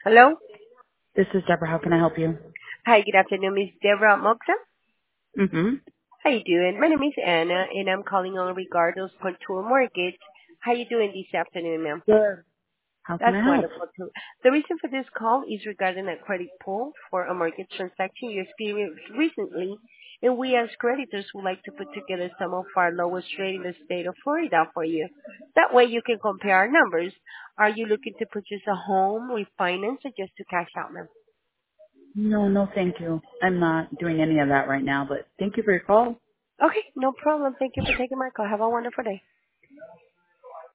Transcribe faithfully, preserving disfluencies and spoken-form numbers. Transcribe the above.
Hello? This is Deborah. How can I help you? Hi, good afternoon, Miss Deborah Moxa. Mm-hmm. How you doing? My name is Anna, and I'm calling on regard of Contour Mortgage. How you doing this afternoon, ma'am? Good. How can That's I help? wonderful, too. The reason for this call is regarding a credit pull for a mortgage transaction you experienced recently, and we as creditors would like to put together some of our lowest rate in the state of Florida for you. That way you can compare our numbers. Are you looking to purchase a home, refinance, or just to cash out, ma'am? No, no, thank you. I'm not doing any of that right now, but thank you for your call. Okay, no problem. Thank you for taking my call. Have a wonderful day.